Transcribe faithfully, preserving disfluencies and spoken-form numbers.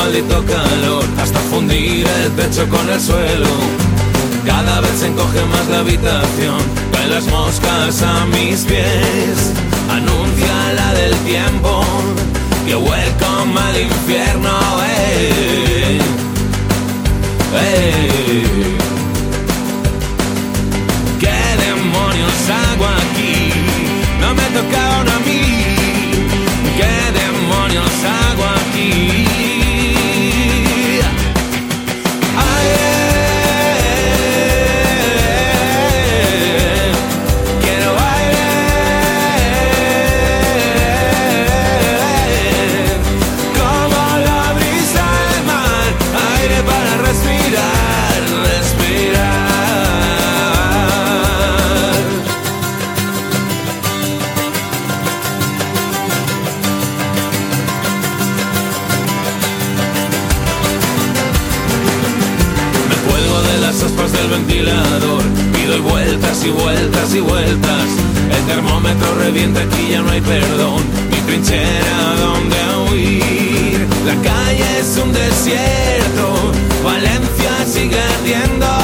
maldito calor, hasta fundir el techo con el suelo. Cada vez se encoge más la habitación, caen las moscas a mis pies. Anuncia la del tiempo, que welcome al infierno, eh, eh. ¿Qué demonios hago aquí? No me tocaron a mí. ¿Qué demonios hago aquí? Ay, eh, quiero aire, como la brisa del mar, aire para respirar, respirar. Del ventilador y doy vueltas y vueltas y vueltas. El termómetro revienta, aquí ya no hay perdón. Mi trinchera donde huir. La calle es un desierto, Valencia sigue ardiendo.